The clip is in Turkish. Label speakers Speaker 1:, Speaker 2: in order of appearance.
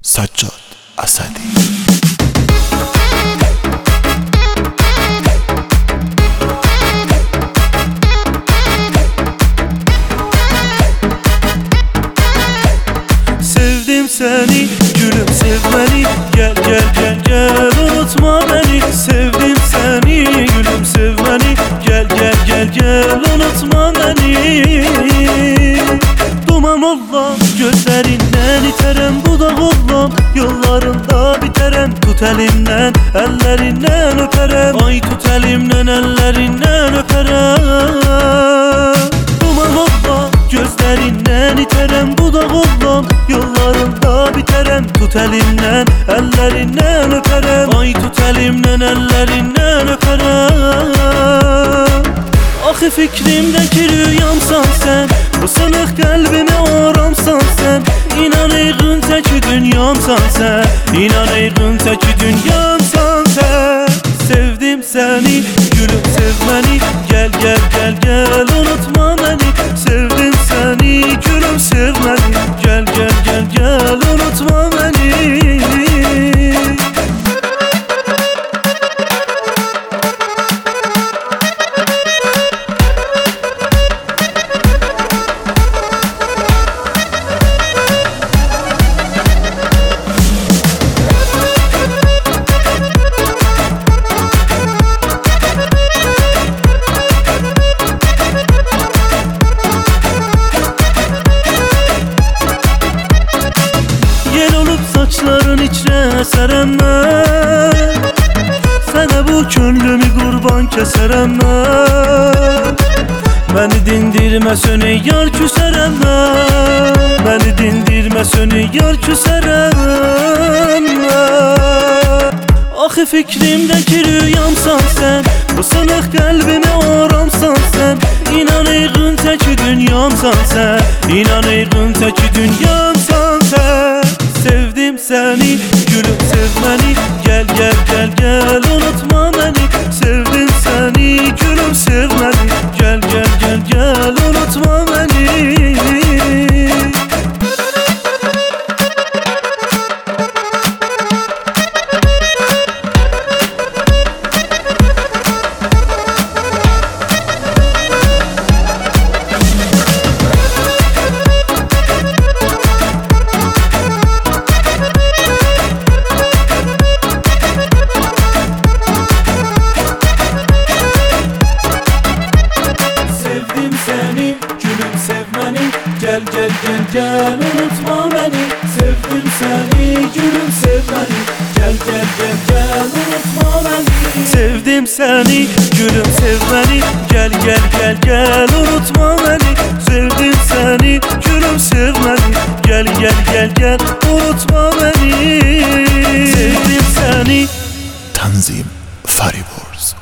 Speaker 1: Saccad Asadi.
Speaker 2: Sevdim seni gülüm sev beni, gel gel gel gel unutma beni. Sevdim seni gülüm sev beni, gel gel gel gel unutma beni. Duman olla gözlerinden iterem, dudak ollam yollarında biterem. Tut elimden ellerinden öperem, ay tut elimden ellerinden öperem. Duman olla gözlerinden iterem, dudak ollam yollarında biterem. Tut elimden ellerinden öperem, ay tut elimden ellerinden öperem. Axı fikrimdeki rüyamsan sen, bu sınık kalbime aramsan sen. İnan eğğin teki dünyamsan sen, İnan eğğin teki dünyamsan sen. Sevdim seni gülüm sev beni, gel gel gel gel unutma beni. Sevdim seni gülüm sev beni, gel gel gel gel unutma beni. Saçların içine serem ben, sana bu könlümü kurban keserem ben. Beni dindirme sönü yar küserem ben, beni dindirme sönü yar küserem ben. Axı fikrimdeki rüyamsan sen, bu sınık kalbime aramsan sen. İnan eğğin teki dünyamsan sen, İnan eğğin teki dünyamsan sen. Sevdim seni gülüm sev beni, gel gel gel gel unutma beni. Sevdim seni gülüm sev beni, gel gel gel gel unutma beni. Seni gülüm sev beni, gel gel gel gel unutma beni. Sevdim seni gülüm sev beni, gel gel gel gel unutma beni. Sevdim seni gülüm sev beni, gel gel gel gel unutma beni. Sevdim seni gülüm sev beni, gel gel gel gel unutma beni. Sevdim seni.
Speaker 1: Tanzim Faribors.